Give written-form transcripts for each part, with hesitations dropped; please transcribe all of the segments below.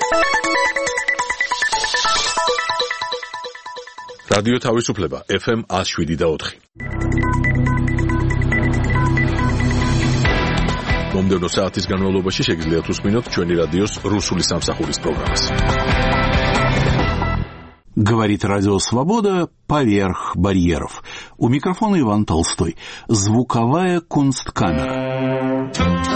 რადიო თავისუფლება FM 107.4. მომდევნო საათის განმავლობაში შეგიძლიათ უსმინოთ ჩვენი რადიოს რუსული სამსახურის პროგრამას. Говорит Радио Свобода поверх барьеров. У микрофона Иван Толстой. Звуковая кунсткамера.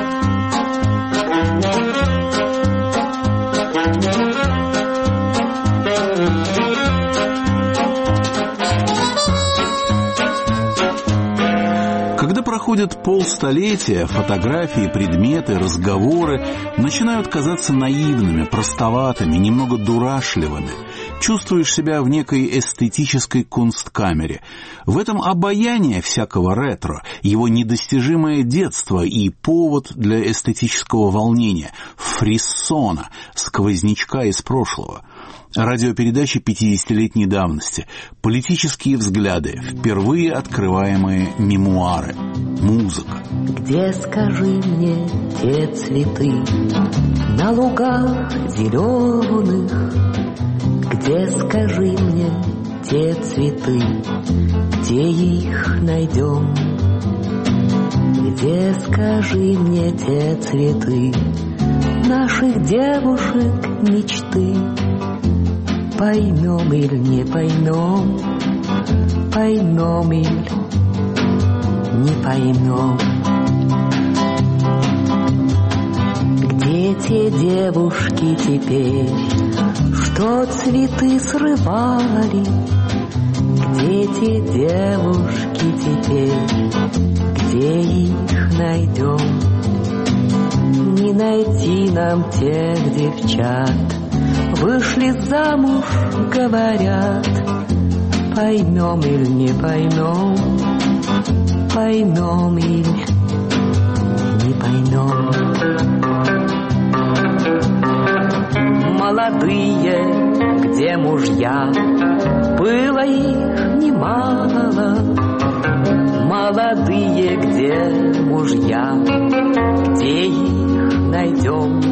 Когда проходит полстолетия, фотографии, предметы, разговоры начинают казаться наивными, простоватыми, немного дурашливыми. Чувствуешь себя в некой эстетической кунсткамере. В этом обаяние всякого ретро, его недостижимое детство и повод для эстетического волнения, фриссона, сквознячка из прошлого. Радиопередачи 50-летней давности, политические взгляды, впервые открываемые мемуары, музыка. Где, скажи мне, те цветы на лугах зеленых? Где, скажи мне, те цветы, где их найдем? Где, скажи мне, те цветы наших девушек мечты? Поймем или не поймем, поймем или не поймем. Где те девушки теперь, что цветы срывали? Где те девушки теперь, где их найдем? Не найти нам тех девчат, вышли замуж, говорят. Поймем или не поймем, поймем или не поймем. Молодые, где мужья, было их немало. Молодые, где мужья, где их найдем?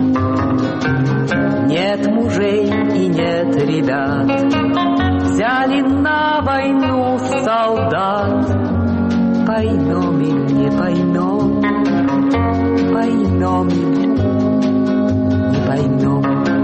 Нет мужей и нет ребят, взяли на войну солдат. Поймем или не поймем, поймем или не поймем.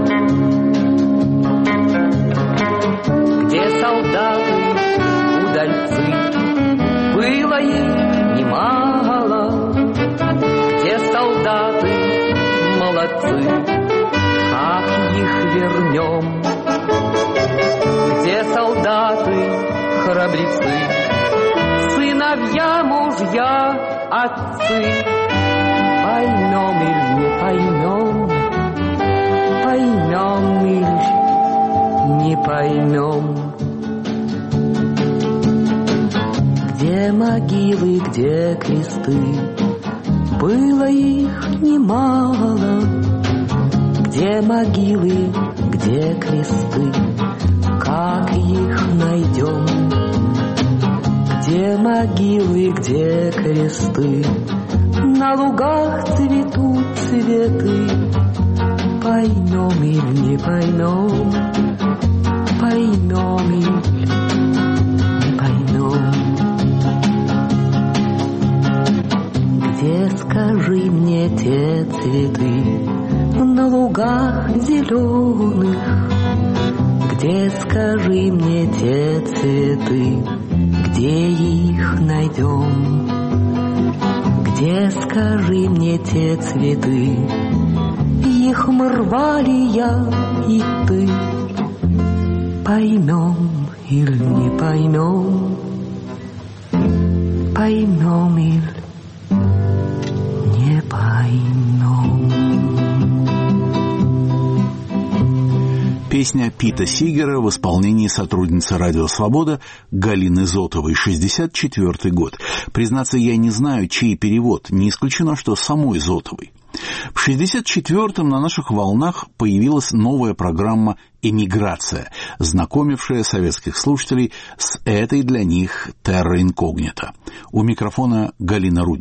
Где солдаты, удальцы, было их немало. Где солдаты, молодцы, как их вернем? Где солдаты, храбрецы, сыновья, мужья, отцы? Поймем или не поймем, поймем или не поймем. Где могилы, где кресты, было их немало. Где могилы, где кресты, как их найдем? Где могилы, где кресты, на лугах цветут цветы? Поймем или не поймем, поймем или не поймем. Где, скажи мне, те цветы на лугах зеленых? Где, скажи мне, те цветы, где их найдем? Где, скажи мне, те цветы, их мы рвали я и ты? Поймем или не поймем, поймем или не поймем. Песня Пита Сигера в исполнении сотрудницы «Радио Свобода» Галины Зотовой, 64-й год. Признаться, я не знаю, чей перевод, не исключено, что самой Зотовой. В 64-м на наших волнах появилась новая программа «Эмиграция», знакомившая советских слушателей с этой для них терра инкогнито. У микрофона Галина Рудник.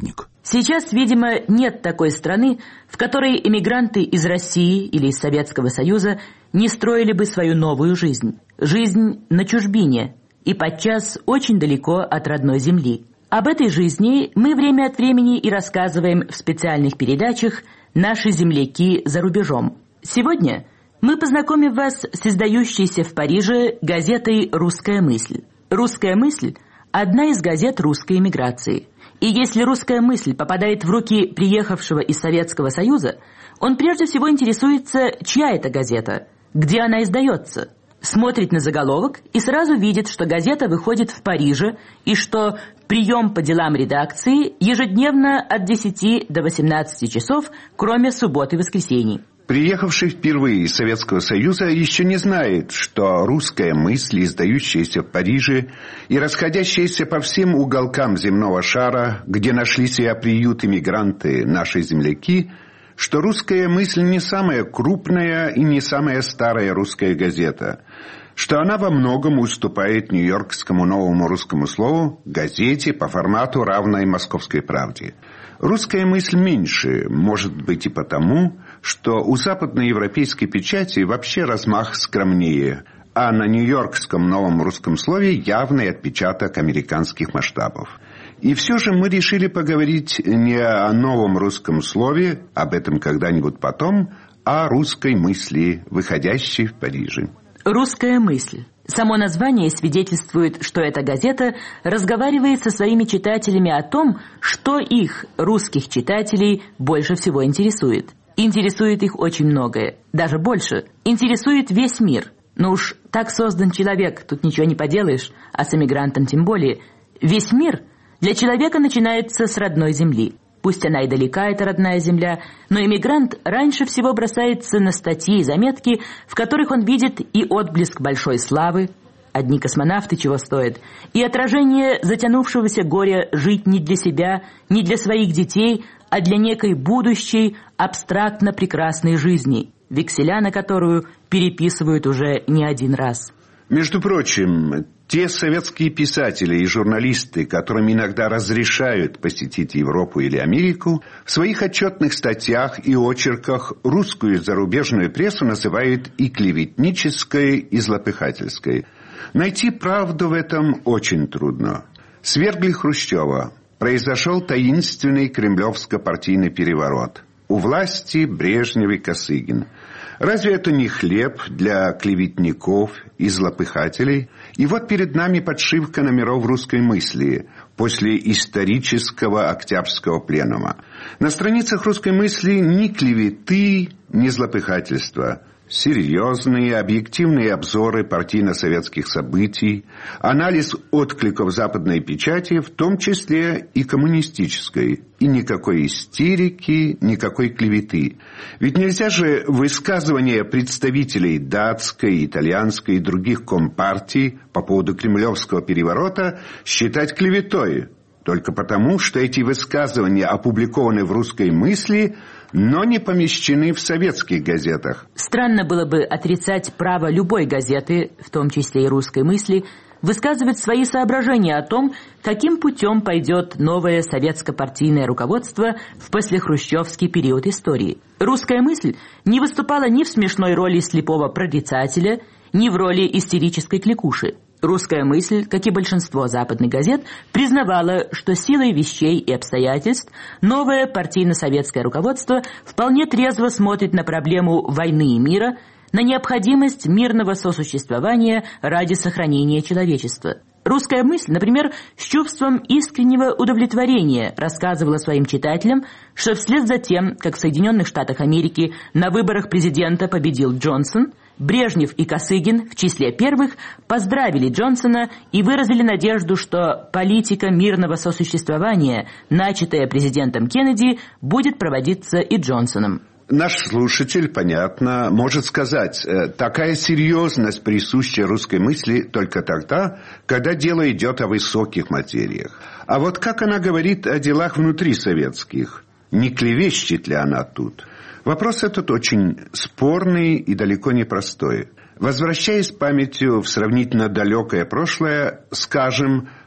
Сейчас, видимо, нет такой страны, в которой эмигранты из России или из Советского Союза не строили бы свою новую жизнь. Жизнь на чужбине и подчас очень далеко от родной земли. Об этой жизни мы время от времени и рассказываем в специальных передачах «Наши земляки за рубежом». Сегодня мы познакомим вас с издающейся в Париже газетой «Русская мысль». «Русская мысль» – одна из газет русской эмиграции. И если «Русская мысль» попадает в руки приехавшего из Советского Союза, он прежде всего интересуется, чья это газета, где она издается. Смотрит на заголовок и сразу видит, что газета выходит в Париже и что прием по делам редакции ежедневно от 10 до 18 часов, кроме суббот и воскресений. Приехавший впервые из Советского Союза еще не знает, что «Русская мысль», издающаяся в Париже и расходящаяся по всем уголкам земного шара, где нашли себе приют иммигранты, наши земляки, что «Русская мысль» не самая крупная и не самая старая русская газета, что она во многом уступает нью-йоркскому новому русскому слову, газете по формату, равной «Московской правде». «Русская мысль» меньше, может быть и потому, что у западноевропейской печати вообще размах скромнее, а на нью-йоркском новом русском слове явный отпечаток американских масштабов. И все же мы решили поговорить не о новом русском слове, об этом когда-нибудь потом, а о русской мысли, выходящей в Париже. «Русская мысль». Само название свидетельствует, что эта газета разговаривает со своими читателями о том, что их, русских читателей, больше всего интересует. Интересует их очень многое, даже больше. Интересует весь мир. Ну уж так создан человек, тут ничего не поделаешь, а с эмигрантом тем более. Весь мир для человека начинается с родной земли. Пусть она и далека, эта родная земля, но эмигрант раньше всего бросается на статьи и заметки, в которых он видит и отблеск большой славы, одни космонавты чего стоят, и отражение затянувшегося горя жить не для себя, не для своих детей, а для некой будущей, абстрактно прекрасной жизни, векселя на которую переписывают уже не один раз. Между прочим, те советские писатели и журналисты, которым иногда разрешают посетить Европу или Америку, в своих отчетных статьях и очерках русскую зарубежную прессу называют и клеветнической, и злопыхательской. Найти правду в этом очень трудно. Свергли Хрущева. Произошел таинственный кремлевско-партийный переворот. У власти Брежнев и Косыгин. Разве это не хлеб для клеветников и злопыхателей? И вот перед нами подшивка номеров «Русской мысли» после исторического Октябрьского пленума. На страницах «Русской мысли» ни клеветы, ни злопыхательства. Серьезные, объективные обзоры партийно-советских событий, анализ откликов западной печати, в том числе и коммунистической. И никакой истерики, никакой клеветы. Ведь нельзя же высказывания представителей датской, итальянской и других компартий по поводу кремлевского переворота считать клеветой. Только потому, что эти высказывания опубликованы в «Русской мысли», но не помещены в советских газетах. Странно было бы отрицать право любой газеты, в том числе и «Русской мысли», высказывать свои соображения о том, каким путем пойдет новое советско-партийное руководство в послехрущевский период истории. «Русская мысль» не выступала ни в смешной роли слепого прорицателя, ни в роли истерической кликуши. «Русская мысль», как и большинство западных газет, признавала, что силой вещей и обстоятельств новое партийно-советское руководство вполне трезво смотрит на проблему войны и мира, на необходимость мирного сосуществования ради сохранения человечества. «Русская мысль», например, с чувством искреннего удовлетворения рассказывала своим читателям, что вслед за тем, как в Соединенных Штатах Америки на выборах президента победил Джонсон, Брежнев и Косыгин в числе первых поздравили Джонсона и выразили надежду, что политика мирного сосуществования, начатая президентом Кеннеди, будет проводиться и Джонсоном. Наш слушатель, понятно, может сказать, такая серьезность присуща русской мысли только тогда, когда дело идет о высоких материях. А вот как она говорит о делах внутрисоветских? Не клевещет ли она тут? Вопрос этот очень спорный и далеко не простой. Возвращаясь памятью в сравнительно далекое прошлое, скажем,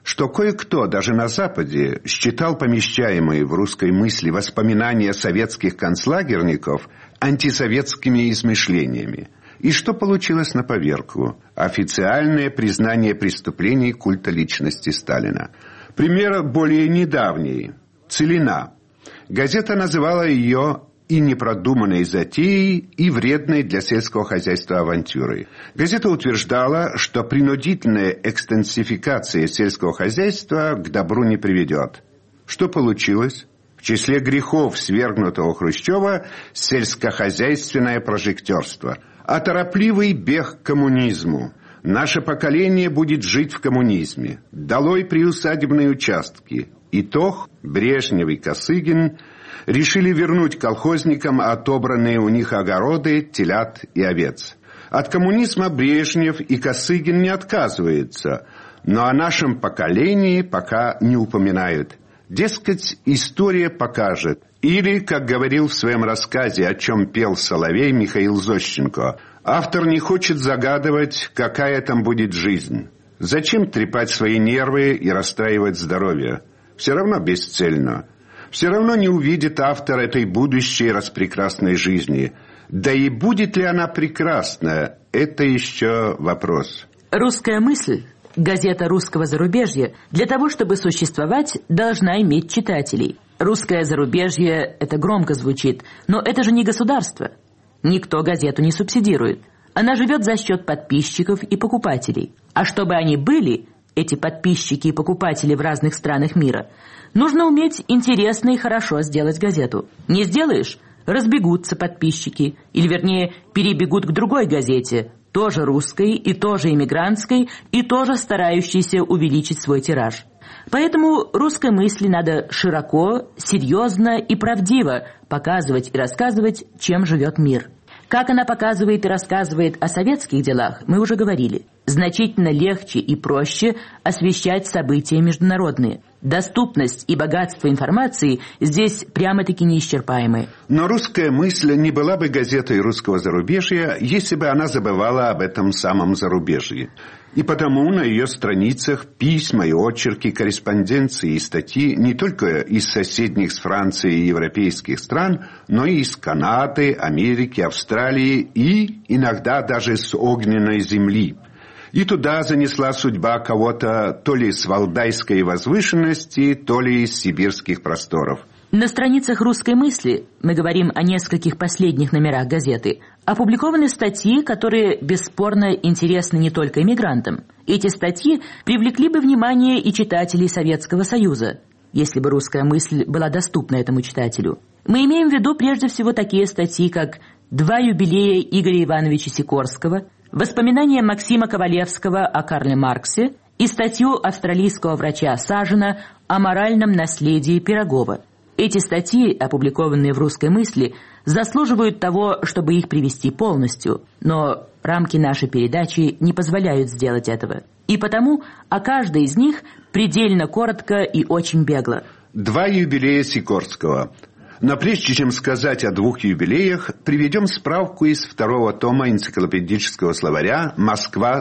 что кое-кто даже на Западе считал помещаемые в русской мысли воспоминания советских концлагерников антисоветскими измышлениями. И что получилось на поверку? Официальное признание преступлений культа личности Сталина. Пример более недавний. «Целина». Газета называла ее и непродуманной затеей, и вредной для сельского хозяйства авантюрой. Газета утверждала, что принудительная экстенсификация сельского хозяйства к добру не приведет. Что получилось? В числе грехов свергнутого Хрущева сельскохозяйственное прожектерство, а торопливый бег к коммунизму. Наше поколение будет жить в коммунизме. Долой приусадебные участки. Итог: Брежнев и Косыгин решили вернуть колхозникам отобранные у них огороды, телят и овец. От коммунизма Брежнев и Косыгин не отказываются, но о нашем поколении пока не упоминают. Дескать, история покажет. Или, как говорил в своем рассказе «О чем пел соловей» Михаил Зощенко, автор не хочет загадывать, какая там будет жизнь. Зачем трепать свои нервы и расстраивать здоровье? Все равно бесцельно. Все равно не увидит автор этой будущей распрекрасной жизни. Да и будет ли она прекрасна, это еще вопрос. «Русская мысль», газета русского зарубежья, для того, чтобы существовать, должна иметь читателей. Русское зарубежье – это громко звучит, но это же не государство. Никто газету не субсидирует. Она живет за счет подписчиков и покупателей. А чтобы они были, эти подписчики и покупатели в разных странах мира, нужно уметь интересно и хорошо сделать газету. Не сделаешь – разбегутся подписчики, или, вернее, перебегут к другой газете, тоже русской и тоже иммигрантской, и тоже старающейся увеличить свой тираж. Поэтому русской мысли надо широко, серьезно и правдиво показывать и рассказывать, чем живет мир. Как она показывает и рассказывает о советских делах, мы уже говорили. Значительно легче и проще освещать события международные. Доступность и богатство информации здесь прямо-таки неисчерпаемы. Но русская мысль не была бы газетой русского зарубежья, если бы она забывала об этом самом зарубежье. И потому на ее страницах письма и очерки, корреспонденции и статьи не только из соседних с Францией и европейских стран, но и из Канады, Америки, Австралии и иногда даже с огненной земли. И туда занесла судьба кого-то то ли с валдайской возвышенности, то ли из сибирских просторов. На страницах «Русской мысли», мы говорим о нескольких последних номерах газеты, опубликованы статьи, которые бесспорно интересны не только иммигрантам. Эти статьи привлекли бы внимание и читателей Советского Союза, если бы «Русская мысль» была доступна этому читателю. Мы имеем в виду прежде всего такие статьи, как «Два юбилея Игоря Ивановича Сикорского», воспоминания Максима Ковалевского о Карле Марксе и статью австралийского врача Сажина о моральном наследии Пирогова. Эти статьи, опубликованные в «Русской мысли», заслуживают того, чтобы их привести полностью, но рамки нашей передачи не позволяют сделать этого. И потому о каждой из них предельно коротко и очень бегло. Два юбилея Сикорского. Но прежде чем сказать о двух юбилеях, приведем справку из второго тома энциклопедического словаря «Москва,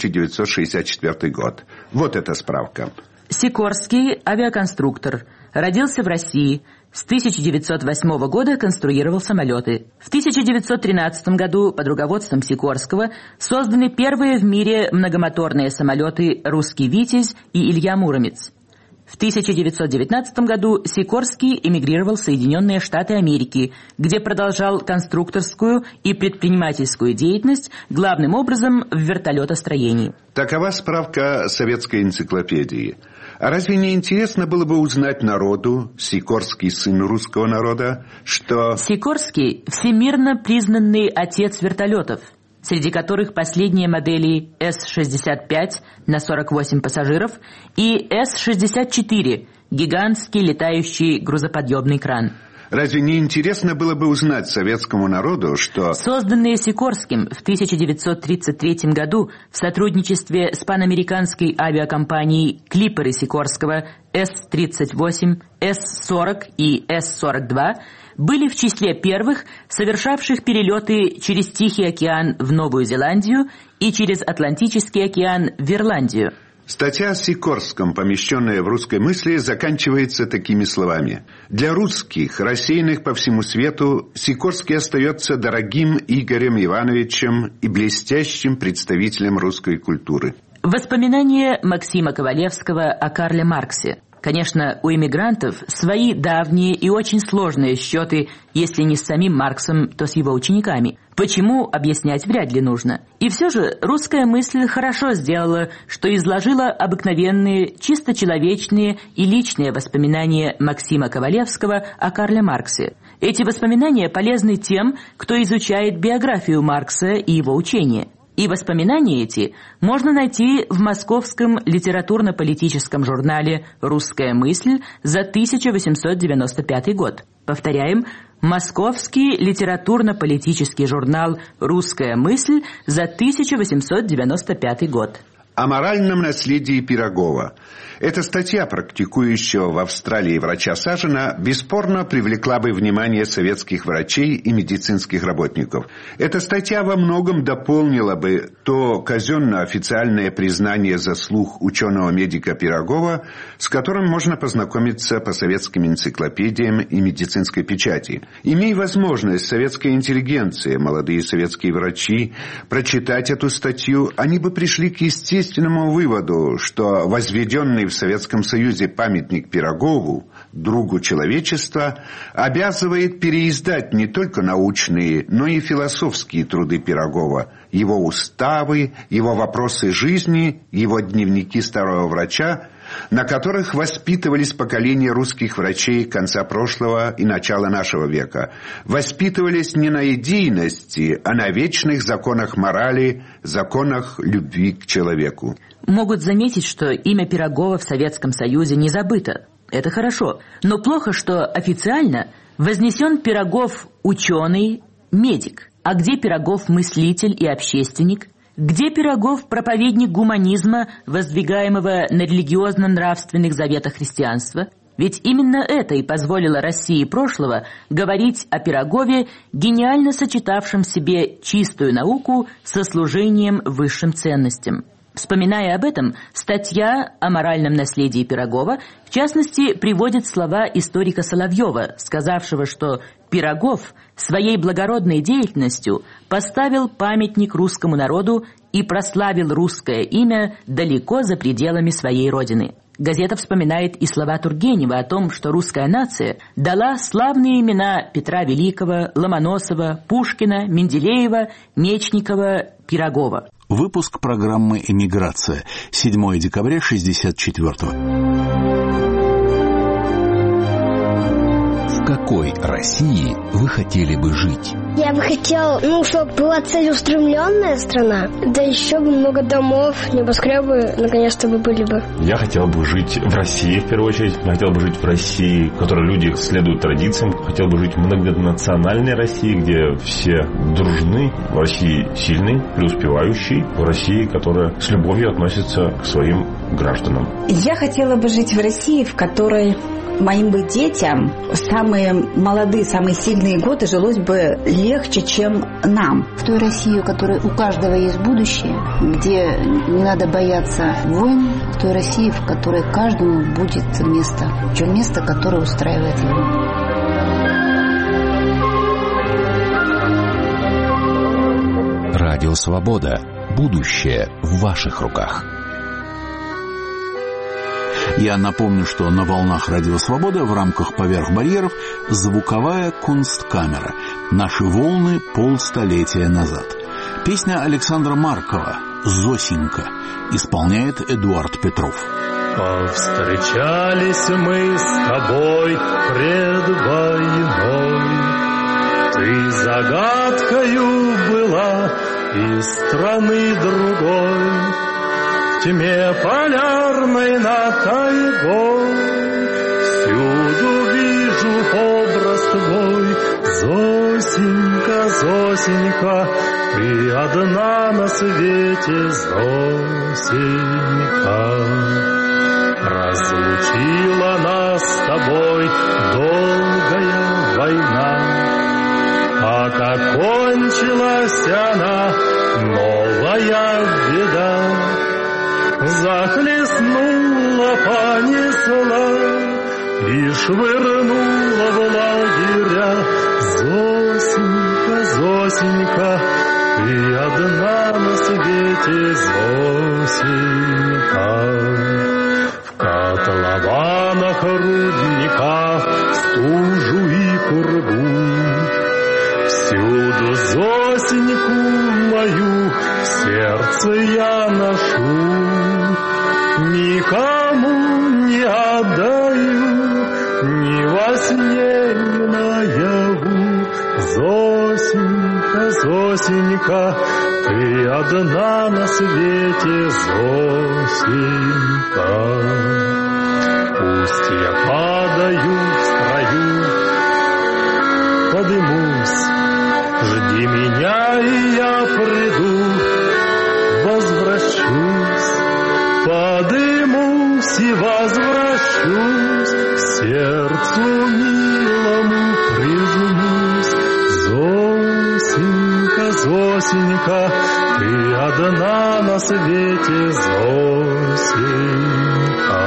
1964 год». Вот эта справка. Сикорский, авиаконструктор, родился в России. С 1908 года конструировал самолеты. В 1913 году под руководством Сикорского созданы первые в мире многомоторные самолеты «Русский Витязь» и «Илья Муромец». В 1919 году Сикорский эмигрировал в Соединенные Штаты Америки, где продолжал конструкторскую и предпринимательскую деятельность, главным образом в вертолетостроении. Такова справка советской энциклопедии. А разве не интересно было бы узнать народу, Сикорский сын русского народа, что... Сикорский – всемирно признанный отец вертолетов, среди которых последние модели С-65 на 48 пассажиров и С-64 – гигантский летающий грузоподъемный кран. Разве не интересно было бы узнать советскому народу, что... Созданные Сикорским в 1933 году в сотрудничестве с панамериканской авиакомпанией «Клипперы» Сикорского С-38, С-40 и С-42 были в числе первых, совершавших перелеты через Тихий океан в Новую Зеландию и через Атлантический океан в Ирландию. Статья о Сикорском, помещенная в «Русской мысли», заканчивается такими словами. Для русских, рассеянных по всему свету, Сикорский остается дорогим Игорем Ивановичем и блестящим представителем русской культуры. Воспоминания Максима Ковалевского о Карле Марксе. Конечно, у эмигрантов свои давние и очень сложные счеты, если не с самим Марксом, то с его учениками. Почему, объяснять вряд ли нужно. И все же русская мысль хорошо сделала, что изложила обыкновенные, чисто человечные и личные воспоминания Максима Ковалевского о Карле Марксе. Эти воспоминания полезны тем, кто изучает биографию Маркса и его учения. И воспоминания эти можно найти в московском литературно-политическом журнале «Русская мысль» за 1895 год. Повторяем, московский литературно-политический журнал «Русская мысль» за 1895 год. О моральном наследии Пирогова. Эта статья практикующего в Австралии врача Сажина бесспорно привлекла бы внимание советских врачей и медицинских работников. Эта статья во многом дополнила бы то казенно-официальное признание заслуг ученого-медика Пирогова, с которым можно познакомиться по советским энциклопедиям и медицинской печати. Имея возможность советская интеллигенция, молодые советские врачи, прочитать эту статью, они бы пришли к естественному выводу, что возведенный в Советском Союзе памятник Пирогову, другу человечества, обязывает переиздать не только научные, но и философские труды Пирогова, его уставы, его вопросы жизни, его дневники старого врача, на которых воспитывались поколения русских врачей конца прошлого и начала нашего века. Воспитывались не на идейности, а на вечных законах морали, законах любви к человеку. Могут заметить, что имя Пирогова в Советском Союзе не забыто. Это хорошо. Но плохо, что официально вознесен Пирогов ученый, медик. А где Пирогов мыслитель и общественник? Где Пирогов проповедник гуманизма, воздвигаемого на религиозно-нравственных заветах христианства? Ведь именно это и позволило России прошлого говорить о Пирогове, гениально сочетавшем в себе чистую науку со служением высшим ценностям. Вспоминая об этом, статья о моральном наследии Пирогова, в частности, приводит слова историка Соловьева, сказавшего, что Пирогов своей благородной деятельностью поставил памятник русскому народу и прославил русское имя далеко за пределами своей родины. Газета вспоминает и слова Тургенева о том, что русская нация дала славные имена Петра Великого, Ломоносова, Пушкина, Менделеева, Мечникова, Пирогова. Выпуск программы «Эмиграция», 7 декабря 1964-го. В какой России вы хотели бы жить? Я бы хотел, чтобы была целеустремленная страна, да еще бы много домов, небоскребы наконец-то бы были бы. Я хотел бы жить в России, в первую очередь. Я хотел бы жить в России, в которой люди следуют традициям. Хотел бы жить в многонациональной России, где все дружны. В России сильный, преуспевающий. В России, которая с любовью относится к своим гражданам. Я хотела бы жить в России, в которой моим бы детям в самые молодые, самые сильные годы жилось бы легче, чем нам. В той России, у которой у каждого есть будущее, где не надо бояться войн, в той России, в которой каждому будет место, причем место, которое устраивает его. Радио Свобода. Будущее в ваших руках. Я напомню, что на волнах Радио Свобода в рамках «Поверх барьеров» звуковая кунсткамера. Наши волны полстолетия назад. Песня Александра Маркова «Зосенька» исполняет Эдуард Петров. Повстречались мы с тобой пред войной. Ты загадкою была из страны другой. В тьме полярной над тайгой всюду вижу образ твой. Зосенька, Зосенька, ты одна на свете, Зосенька. Разлучила нас с тобой долгая война, а как кончилась она, новая беда. Захлестнула бросила и швырнула в лагеря. Зосенька, Зосенька, ты одна на свете, Зосенька. В котлованах, рудниках, стужу и пургу всюду Зосеньку мою в сердце я ношу. Никому не отдаю, ни во сне, ни наяву. Зосенька, Зосенька, ты одна на свете, Зосенька. Пусть я падаю в строю, подымусь, жди меня, и я приду, возвращусь, подымусь и возвращусь, к сердцу милому прижмусь. Зосенька, Зосенька, ты одна на свете, Зосенька.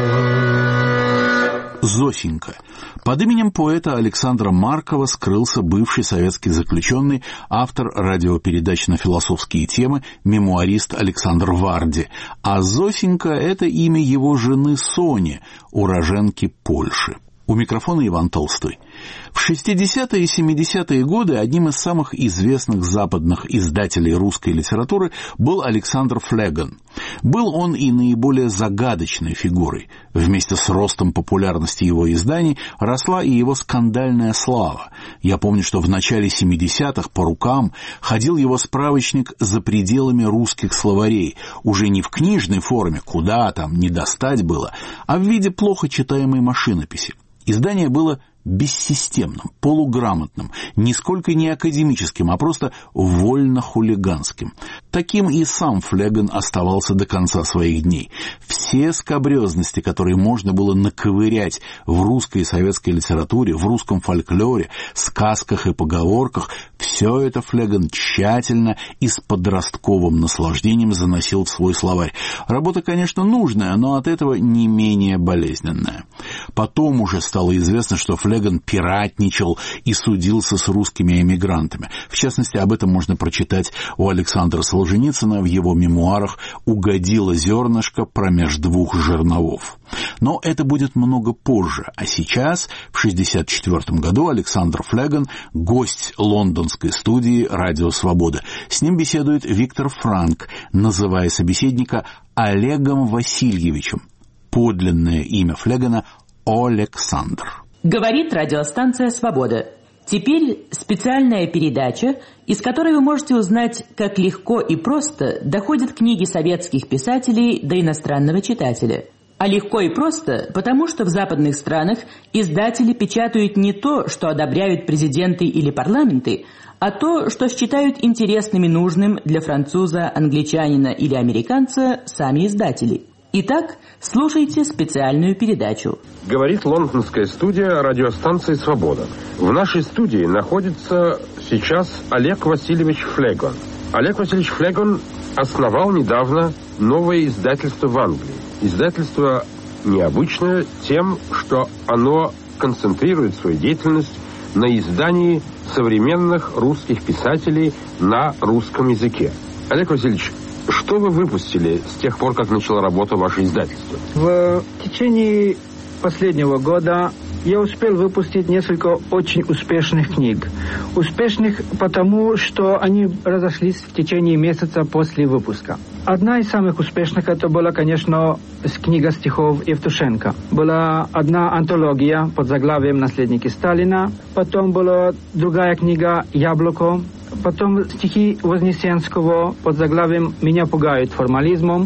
Зосенька. Под именем поэта Александра Маркова скрылся бывший советский заключенный, автор радиопередач на философские темы, мемуарист Александр Варди. А Зосенька — это имя его жены Сони, уроженки Польши. У микрофона Иван Толстой. В 60-е и 70-е годы одним из самых известных западных издателей русской литературы был Александр Флегон. Был он и наиболее загадочной фигурой. Вместе с ростом популярности его изданий росла и его скандальная слава. Я помню, что в начале 70-х по рукам ходил его справочник «За пределами русских словарей», уже не в книжной форме, куда там не достать было, а в виде плохо читаемой машинописи. Издание было бессистемным, полуграмотным, нисколько не академическим, а просто вольно-хулиганским. Таким и сам Флегон оставался до конца своих дней. Все скабрезности, которые можно было наковырять в русской и советской литературе, в русском фольклоре, сказках и поговорках, все это Флегон тщательно и с подростковым наслаждением заносил в свой словарь. Работа, конечно, нужная, но от этого не менее болезненная. Потом уже стало известно, что Флегон пиратничал и судился с русскими эмигрантами. В частности, об этом можно прочитать у Александра Солженицына в его мемуарах «Угодило зернышко промеж двух жерновов». Но это будет много позже, а сейчас, в 1964 году, Александр Флегон – гость лондонской студии «Радио Свобода». С ним беседует Виктор Франк, называя собеседника Олегом Васильевичем. Подлинное имя Флегона – Александр. Говорит радиостанция «Свобода». Теперь специальная передача, из которой вы можете узнать, как легко и просто доходят книги советских писателей до иностранного читателя. А легко и просто, потому что в западных странах издатели печатают не то, что одобряют президенты или парламенты, а то, что считают интересным и нужным для француза, англичанина или американца сами издатели. Итак, слушайте специальную передачу. Говорит лондонская студия радиостанции «Свобода». В нашей студии находится сейчас Олег Васильевич Флегон. Олег Васильевич Флегон основал недавно новое издательство в Англии. Издательство необычное тем, что оно концентрирует свою деятельность на издании современных русских писателей на русском языке. Олег Васильевич, что вы выпустили с тех пор, как начало работу ваше издательство? В течение последнего года я успел выпустить несколько очень успешных книг. Успешных потому, что они разошлись в течение месяца после выпуска. Одна из самых успешных это была, конечно, книга стихов Евтушенко. Была одна антология под заглавием «Наследники Сталина». Потом была другая книга «Яблоко». Потом стихи Вознесенского под заглавием «Меня пугают формализмом».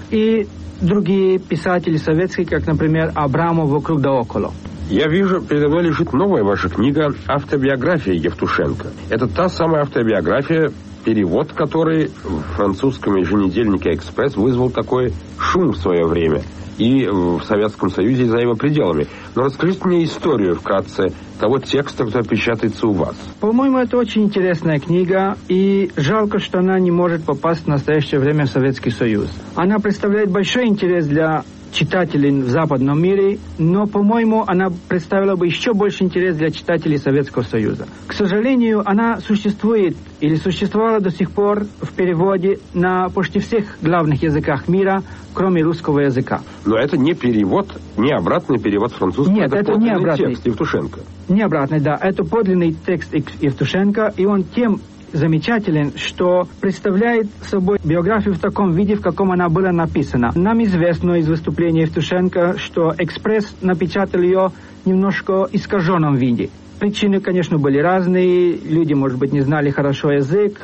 И другие писатели советские, как, например, Абрамов «Вокруг да около». Я вижу, передо мной лежит новая ваша книга «Автобиография Евтушенко». Это та самая автобиография, перевод которой в французском еженедельнике «Экспресс» вызвал такой шум в свое время. И в Советском Союзе, и за его пределами. Но расскажите мне историю вкратце того текста, который печатается у вас. По-моему, это очень интересная книга, и жалко, что она не может попасть в настоящее время в Советский Союз. Она представляет большой интерес для читателей в западном мире, но, по-моему, она представила бы еще больше интерес для читателей Советского Союза. К сожалению, она существует или существовала до сих пор в переводе на почти всех главных языках мира, кроме русского языка. Но это не перевод, не обратный перевод французского. Нет, это не обратный текст Евтушенко. Не обратный, да. Это подлинный текст Евтушенко, и он тем замечателен, что представляет собой биографию в таком виде, в каком она была написана. Нам известно из выступления Евтушенко, что «Экспресс» напечатал ее немножко искаженном виде. Причины, конечно, были разные. Люди, может быть, не знали хорошо язык,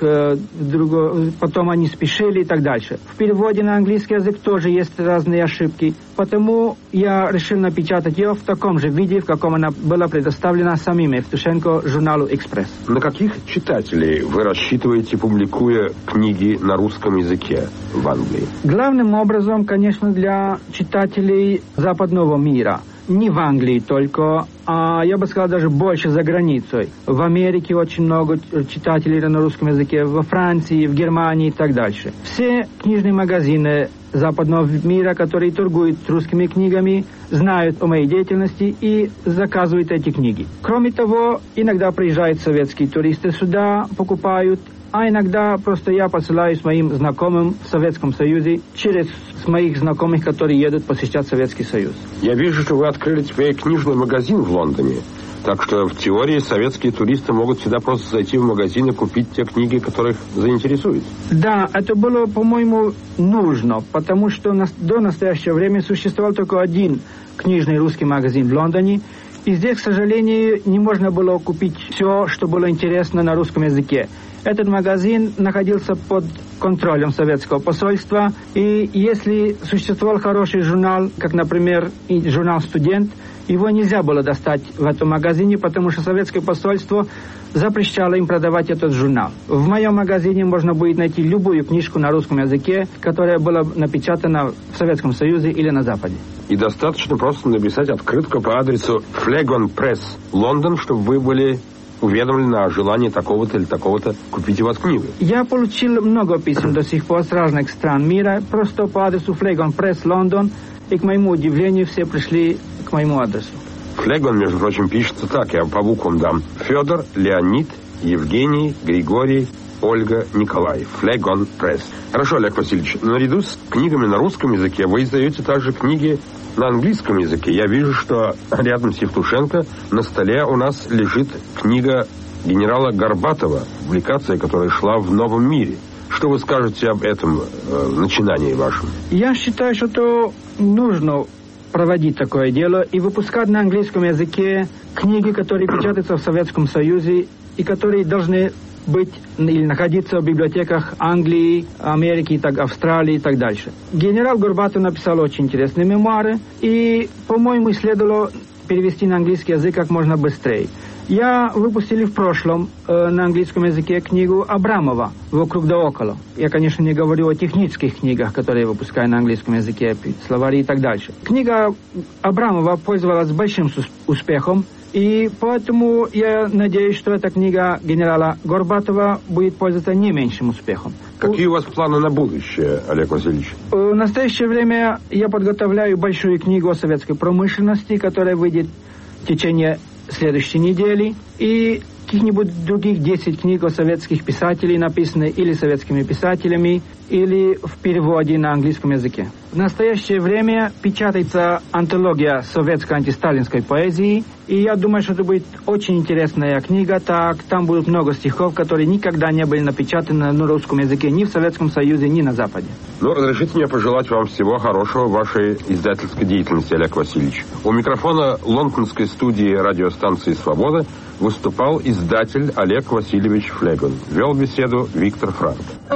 потом они спешили и так дальше. В переводе на английский язык тоже есть разные ошибки. Потому я решил напечатать ее в таком же виде, в каком она была предоставлена самим Евтушенко журналу «Экспресс». На каких читателей вы рассчитываете, публикуя книги на русском языке в Англии? Главным образом, конечно, для читателей западного мира. Не в Англии только, а я бы сказал даже больше за границей. В Америке очень много читателей на русском языке, во Франции, в Германии и так дальше. Все книжные магазины западного мира, которые торгуют русскими книгами, знают о моей деятельности и заказывают эти книги. Кроме того, иногда приезжают советские туристы сюда, покупают, а иногда просто я посылаю своим знакомым в Советском Союзе через моих знакомых, которые едут посещать Советский Союз. Я вижу, что вы открыли теперь книжный магазин в Лондоне. Так что в теории советские туристы могут сюда просто зайти в магазин и купить те книги, которых заинтересуют. Да, это было, по-моему, нужно, потому что до настоящего времени существовал только один книжный русский магазин в Лондоне. И здесь, к сожалению, не можно было купить все, что было интересно на русском языке. Этот магазин находился под контролем советского посольства, и если существовал хороший журнал, как, например, журнал «Студент», его нельзя было достать в этом магазине, потому что советское посольство запрещало им продавать этот журнал. В моем магазине можно будет найти любую книжку на русском языке, которая была напечатана в Советском Союзе или на Западе. И достаточно просто написать открытку по адресу Флегон Пресс, Лондон, чтобы вы были уведомлены о желании такого-то или такого-то купить у вас книгу. Я получил много писем до сих пор с разных стран мира, просто по адресу Флегон Пресс, Лондон, и, к моему удивлению, все пришли к моему адресу. Флегон, между прочим, пишется так, я по буквам дам. Федор, Леонид, Евгений, Григорий, Ольга, Николай. Флегон Пресс. Хорошо, Олег Васильевич, наряду с книгами на русском языке вы издаете также книги на английском языке. Я вижу, что рядом с Евтушенко на столе у нас лежит книга генерала Горбатова, публикация, которая шла в «Новом мире». Что вы скажете об этом начинании вашем? Я считаю, что нужно проводить такое дело и выпускать на английском языке книги, которые печатаются в Советском Союзе и которые должны быть или находиться в библиотеках Англии, Америки, Австралии и так дальше. Генерал Горбатов написал очень интересные мемуары, и, по-моему, следовало перевести на английский язык как можно быстрее. Я выпустил в прошлом на английском языке книгу Абрамова «Вокруг да около». Я, конечно, не говорю о технических книгах, которые я выпускаю на английском языке, словари и так дальше. Книга Абрамова пользовалась большим успехом, и поэтому я надеюсь, что эта книга генерала Горбатова будет пользоваться не меньшим успехом. Какие у вас планы на будущее, Олег Васильевич? В настоящее время я подготовляю большую книгу о советской промышленности, которая выйдет в течение следующей недели, и каких-нибудь других 10 книг о советских писателей, написанные или советскими писателями, или в переводе на английском языке. В настоящее время печатается антология советской антисталинской поэзии, и я думаю, что это будет очень интересная книга. Там будут много стихов, которые никогда не были напечатаны на русском языке ни в Советском Союзе, ни на Западе. Разрешите мне пожелать вам всего хорошего в вашей издательской деятельности, Олег Васильевич. У микрофона лондонской студии радиостанции «Свобода» выступал издатель Олег Васильевич Флегон. Вел беседу Виктор Франк.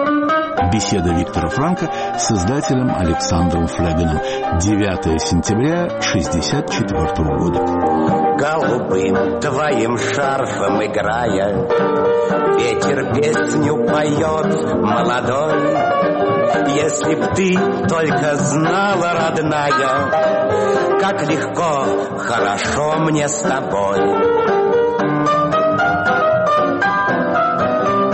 Беседа Виктора Франка с издателем Александром Флегоном. 9 сентября 1964 года. Голубым твоим шарфом играя, ветер песню поет молодой. Если б ты только знала, родная, как легко, хорошо мне с тобой.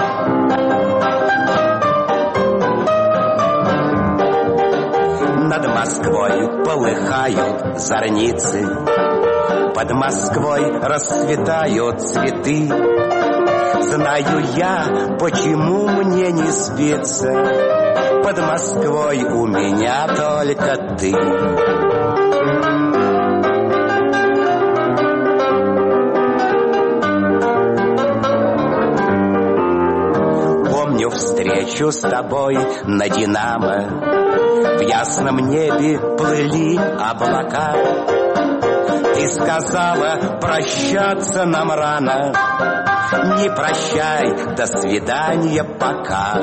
Над Москвой полыхают зорницы, под Москвой расцветают цветы. Знаю я, почему мне не спится, под Москвой у меня только ты. Помню встречу с тобой на Динамо, в ясном небе плыли облака. Ты сказала, прощаться нам рано, не прощай, до свидания, пока.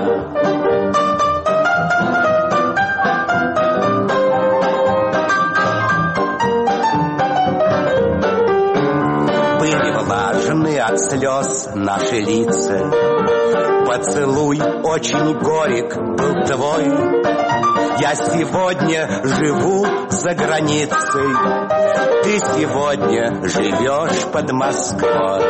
Были влажны от слез наши лица, поцелуй очень горек был твой. Я сегодня живу за границей, ты сегодня живешь под Москвой.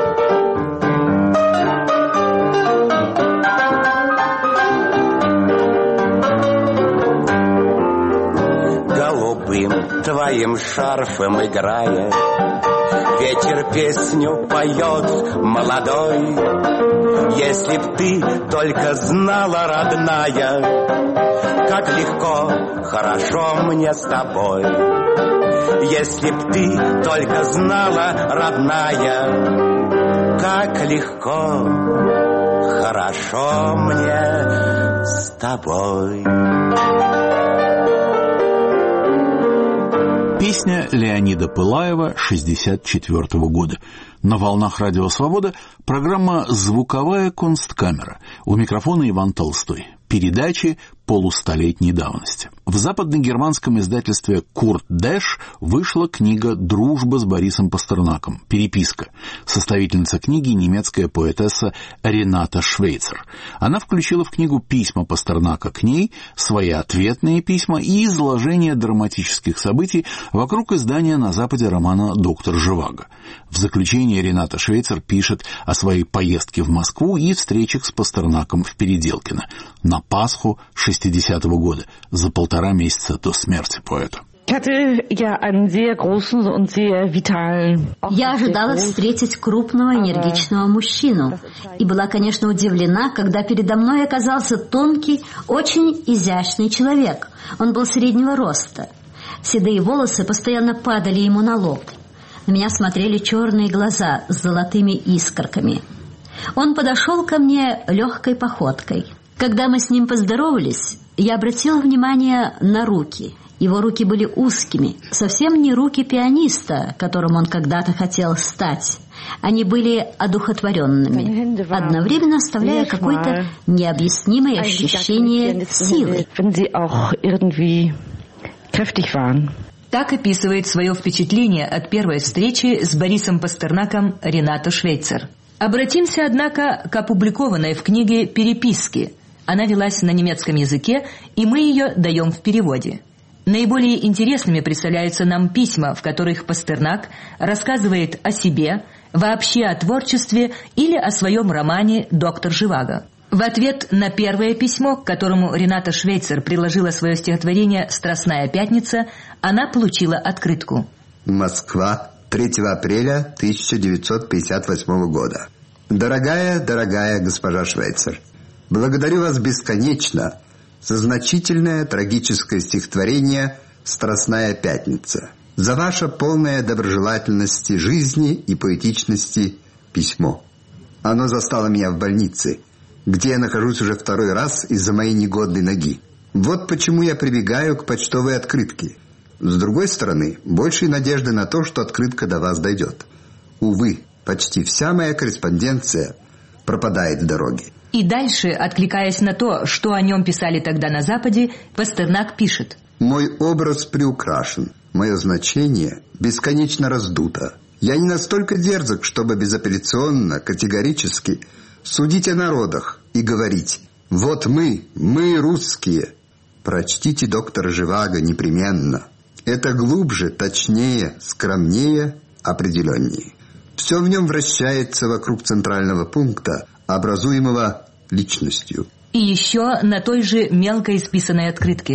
Голубым твоим шарфом играя, ветер песню поет молодой. Если б ты только знала, родная, как легко, хорошо мне с тобой. Если б ты только знала, родная, как легко, хорошо мне с тобой. Песня Леонида Пылаева 1964 года. На волнах Радио Свобода программа «Звуковая Кунсткамера». У микрофона Иван Толстой. Передачи полустолетней давности. В западногерманском издательстве «Курт Дэш» вышла книга «Дружба с Борисом Пастернаком. Переписка». Составительница книги немецкая поэтесса Рената Швейцер. Она включила в книгу письма Пастернака к ней, свои ответные письма и изложение драматических событий вокруг издания на Западе романа «Доктор Живаго». В заключение Рената Швейцер пишет о своей поездке в Москву и встречах с Пастернаком в Переделкино на Пасху 60-го года, за 1,5 месяца до смерти поэта. Я ожидала встретить крупного энергичного мужчину и была, конечно, удивлена, когда передо мной оказался тонкий, очень изящный человек. Он был среднего роста. Седые волосы постоянно падали ему на лоб. На меня смотрели черные глаза с золотыми искорками. Он подошел ко мне легкой походкой. Когда мы с ним поздоровались, я обратила внимание на руки. Его руки были узкими, совсем не руки пианиста, которым он когда-то хотел стать. Они были одухотворенными, одновременно оставляя какое-то необъяснимое ощущение силы. Так описывает свое впечатление от первой встречи с Борисом Пастернаком Рената Швейцер. Обратимся, однако, к опубликованной в книге «Переписки». Она велась на немецком языке, и мы ее даем в переводе. Наиболее интересными представляются нам письма, в которых Пастернак рассказывает о себе, вообще о творчестве или о своем романе «Доктор Живаго». В ответ на первое письмо, к которому Рената Швейцер приложила свое стихотворение «Страстная пятница», она получила открытку. Москва, 3 апреля 1958 года. Дорогая госпожа Швейцер, благодарю вас бесконечно за значительное трагическое стихотворение «Страстная пятница», за ваше полное доброжелательности жизни и поэтичности письмо. Оно застало меня в больнице, где я нахожусь уже 2-й раз из-за моей негодной ноги. Вот почему я прибегаю к почтовой открытке. С другой стороны, большей надежды на то, что открытка до вас дойдет. Увы, почти вся моя корреспонденция пропадает в дороге. И дальше, откликаясь на то, что о нем писали тогда на Западе, Пастернак пишет: «Мой образ приукрашен, мое значение бесконечно раздуто. Я не настолько дерзок, чтобы безапелляционно, категорически судить о народах и говорить: вот мы русские. Прочтите доктора Живаго непременно. Это глубже, точнее, скромнее, определеннее. Все в нем вращается вокруг центрального пункта, образуемого личностью». И еще на той же мелко исписанной открытке: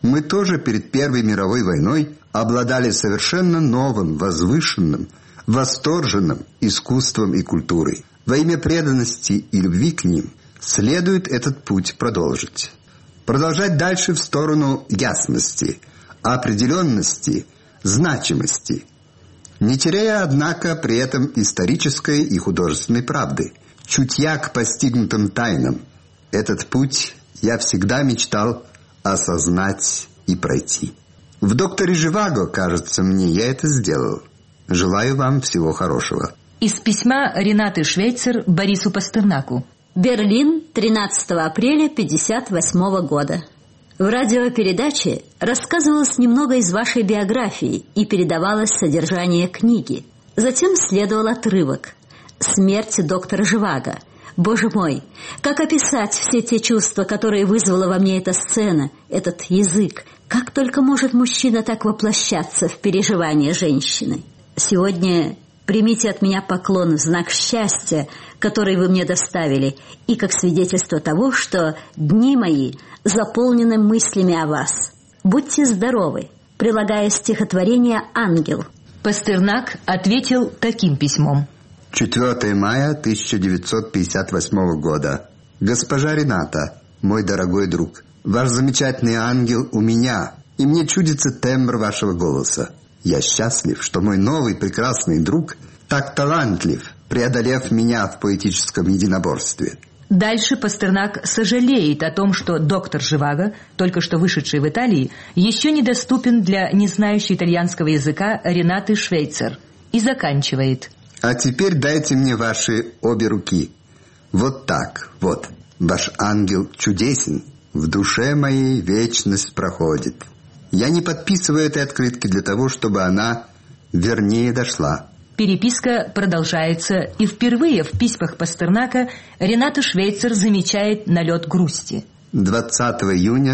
Мы тоже перед Первой мировой войной обладали совершенно новым, возвышенным, восторженным искусством и культурой. Во имя преданности и любви к ним следует этот путь продолжить. Продолжать дальше в сторону ясности, определенности, значимости, не теряя, однако, при этом исторической и художественной правды, чутья к постигнутым тайнам. Этот путь я всегда мечтал осознать и пройти. В «Докторе Живаго», кажется мне, я это сделал. Желаю вам всего хорошего. Из письма Ренаты Швейцер Борису Пастернаку. Берлин, 13 апреля 1958 года. В радиопередаче рассказывалось немного из вашей биографии и передавалось содержание книги. Затем следовал отрывок «Смерть доктора Живаго». Боже мой, как описать все те чувства, которые вызвала во мне эта сцена, этот язык? Как только может мужчина так воплощаться в переживания женщины? Сегодня примите от меня поклон в знак счастья, который вы мне доставили, и как свидетельство того, что дни мои заполнены мыслями о вас. Будьте здоровы. Прилагая стихотворение «Ангел». Пастернак ответил таким письмом. 4 мая 1958 года. Госпожа Рената, мой дорогой друг, ваш замечательный ангел у меня, и мне чудится тембр вашего голоса. Я счастлив, что мой новый прекрасный друг так талантлив, преодолев меня в поэтическом единоборстве. Дальше Пастернак сожалеет о том, что доктор Живаго, только что вышедший в Италии, еще недоступен для не знающей итальянского языка Ренаты Швейцер. И заканчивает. А теперь дайте мне ваши обе руки. Вот так, вот. Ваш ангел чудесен. В душе моей вечность проходит. Я не подписываю этой открытки для того, чтобы она вернее дошла. Переписка продолжается, и впервые в письмах Пастернака Рената Швейцер замечает налет грусти. 20 июня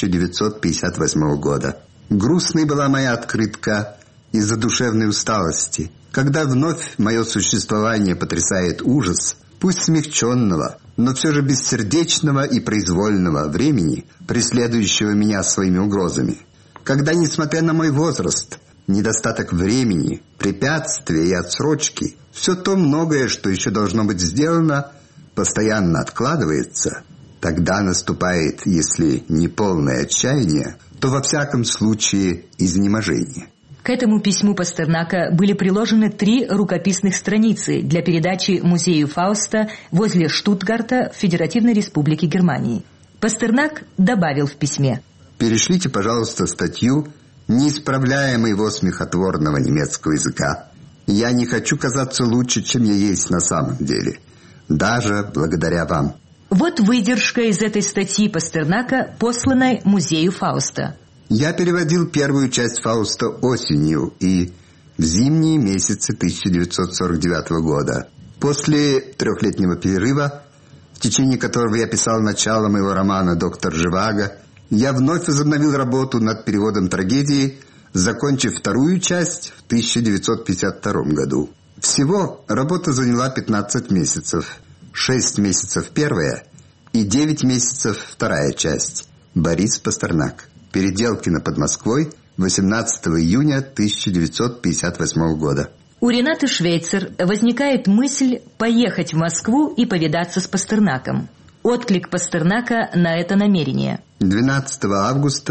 1958 года. Грустной была моя открытка из-за душевной усталости. Когда вновь мое существование потрясает ужас, пусть смягченного, но все же бессердечного и произвольного времени, преследующего меня своими угрозами. Когда, несмотря на мой возраст, недостаток времени, препятствия и отсрочки, все то многое, что еще должно быть сделано, постоянно откладывается, тогда наступает, если не полное отчаяние, то во всяком случае изнеможение. К этому письму Пастернака были приложены 3 рукописных страницы для передачи музею Фауста возле Штутгарта в Федеративной Республике Германии. Пастернак добавил в письме: «Перешлите, пожалуйста, статью, не исправляя моего смехотворного немецкого языка. Я не хочу казаться лучше, чем я есть на самом деле, даже благодаря вам». Вот выдержка из этой статьи Пастернака, посланной музею Фауста. Я переводил первую часть Фауста осенью и в зимние месяцы 1949 года. После 3-летнего перерыва, в течение которого я писал начало моего романа «Доктор Живаго», я вновь возобновил работу над переводом трагедии, закончив вторую часть в 1952 году. Всего работа заняла 15 месяцев. 6 месяцев первая и 9 месяцев вторая часть. Борис Пастернак. Переделкино под Москвой, 18 июня 1958 года. У Ренаты Швейцер возникает мысль поехать в Москву и повидаться с Пастернаком. Отклик Пастернака на это намерение. 12 августа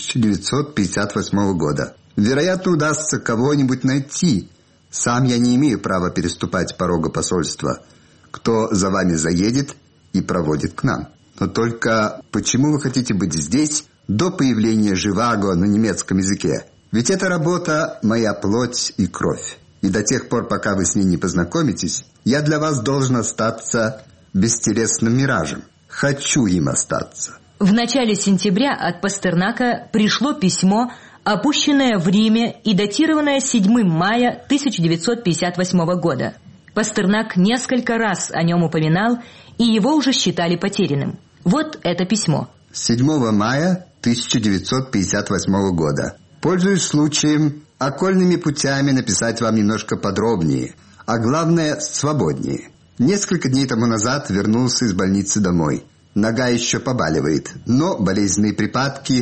1958 года. Вероятно, удастся кого-нибудь найти. Сам я не имею права переступать порога посольства. Кто за вами заедет и проводит к нам. Но только почему вы хотите быть здесь до появления Живаго на немецком языке? Ведь эта работа – моя плоть и кровь. И до тех пор, пока вы с ней не познакомитесь, я для вас должен остаться бестелесным миражем. Хочу им остаться. В начале сентября от Пастернака пришло письмо, опущенное в Риме и датированное 7 мая 1958 года. Пастернак несколько раз о нем упоминал, и его уже считали потерянным. Вот это письмо. 7 мая 1958 года. Пользуясь случаем, окольными путями написать вам немножко подробнее, а главное, свободнее. Несколько дней тому назад вернулся из больницы домой. Нога еще побаливает, но болезненные припадки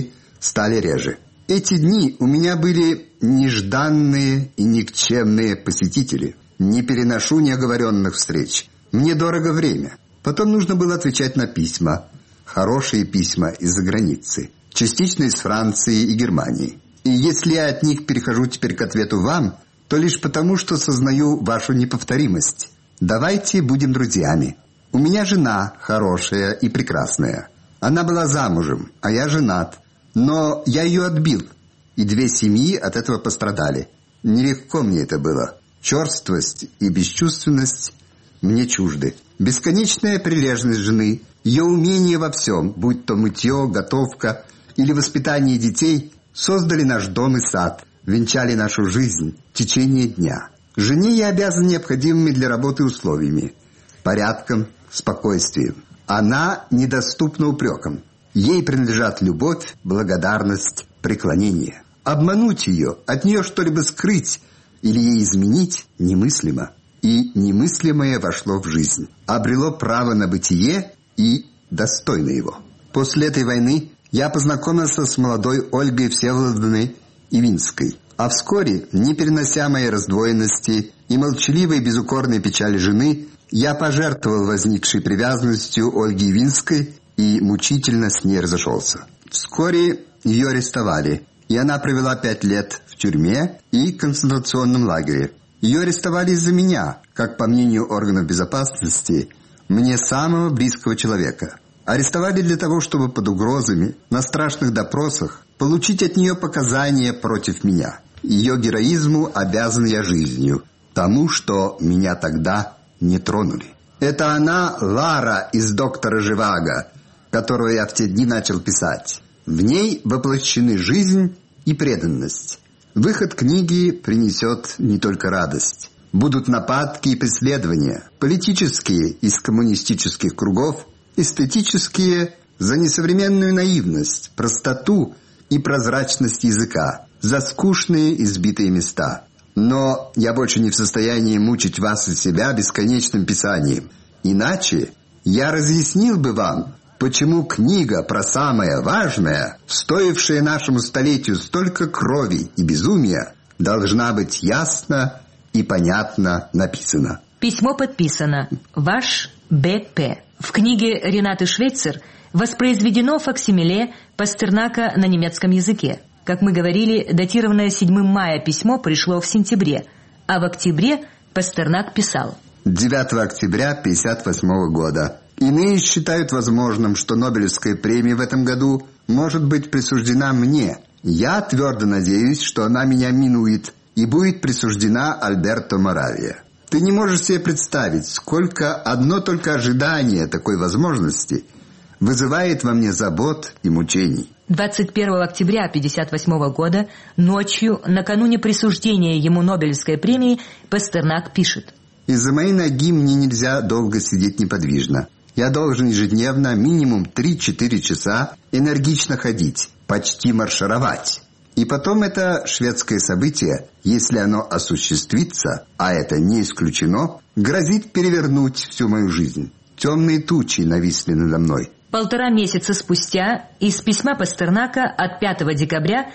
стали реже. Эти дни у меня были нежданные и никчемные посетители. Не переношу неоговоренных встреч. Мне дорого время. Потом нужно было отвечать на письма. Хорошие письма из-за границы. Частично из Франции и Германии. И если я от них перехожу теперь к ответу вам, то лишь потому, что сознаю вашу неповторимость. Давайте будем друзьями. У меня жена хорошая и прекрасная. Она была замужем, а я женат. Но я ее отбил, и 2 семьи от этого пострадали. Нелегко мне это было. Черствость и бесчувственность мне чужды. Бесконечная прилежность жены, ее умение во всем, будь то мытье, готовка или воспитание детей, создали наш дом и сад, венчали нашу жизнь, течение дня. Жене я обязан необходимыми для работы условиями, порядком, спокойствием. Она недоступна упрекам. Ей принадлежат любовь, благодарность, преклонение. Обмануть ее, от нее что-либо скрыть или ей изменить немыслимо. И немыслимое вошло в жизнь. Обрело право на бытие и достойно его. После этой войны я познакомился с молодой Ольгой Всеволодовной Ивинской. А вскоре, не перенося моей раздвоенности и молчаливой безукорной печали жены, я пожертвовал возникшей привязанностью Ольги Ивинской и мучительно с ней разошелся. Вскоре ее арестовали, и она провела 5 лет в тюрьме и концентрационном лагере. Ее арестовали из-за меня, как по мнению органов безопасности, мне самого близкого человека. Арестовали для того, чтобы под угрозами, на страшных допросах, получить от нее показания против меня. Ее героизму обязан я жизнью, тому, что меня тогда не тронули. Это она, Лара из «Доктора Живаго», которую я в те дни начал писать. В ней воплощены жизнь и преданность. Выход книги принесет не только радость. Будут нападки и преследования, политические из коммунистических кругов, эстетические за несовременную наивность, простоту и прозрачность языка, за скучные избитые места. Но я больше не в состоянии мучить вас и себя бесконечным писанием. Иначе я разъяснил бы вам, почему книга про самое важное, стоившая нашему столетию столько крови и безумия, должна быть ясно и понятно написана. Письмо подписано «Ваш Б.П.». В книге Ренаты Швейцер воспроизведено факсимиле Пастернака на немецком языке. Как мы говорили, датированное 7 мая письмо пришло в сентябре, а в октябре Пастернак писал: 9 октября 1958 года. Иные считают возможным, что Нобелевская премия в этом году может быть присуждена мне. Я твердо надеюсь, что она меня минует и будет присуждена Альберто Моравия. Ты не можешь себе представить, сколько одно только ожидание такой возможности вызывает во мне забот и мучений. 21 октября 1958 года, ночью, накануне присуждения ему Нобелевской премии, Пастернак пишет: «Из-за моей ноги мне нельзя долго сидеть неподвижно. Я должен ежедневно минимум 3-4 часа энергично ходить, почти маршировать. И потом это шведское событие, если оно осуществится, а это не исключено, грозит перевернуть всю мою жизнь. Темные тучи нависли надо мной». 1,5 месяца спустя из письма Пастернака от 5 декабря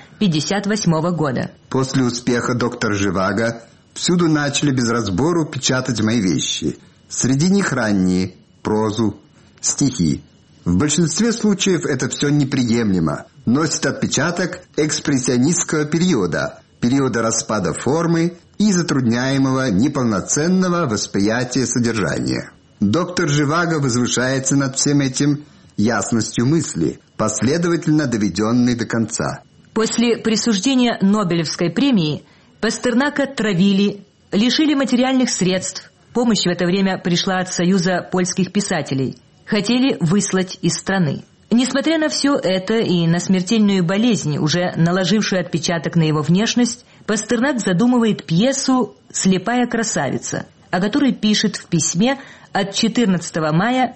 1958 года. После успеха «Доктора Живаго» всюду начали без разбору печатать мои вещи. Среди них ранние, прозу, стихи. В большинстве случаев это все неприемлемо. Носит отпечаток экспрессионистского периода, периода распада формы и затрудняемого неполноценного восприятия содержания. «Доктор Живаго» возвышается над всем этим ясностью мысли, последовательно доведенной до конца. После присуждения Нобелевской премии Пастернака травили, лишили материальных средств. Помощь в это время пришла от Союза польских писателей. Хотели выслать из страны. Несмотря на все это и на смертельную болезнь, уже наложившую отпечаток на его внешность, Пастернак задумывает пьесу «Слепая красавица», о которой пишет в письме от 14 мая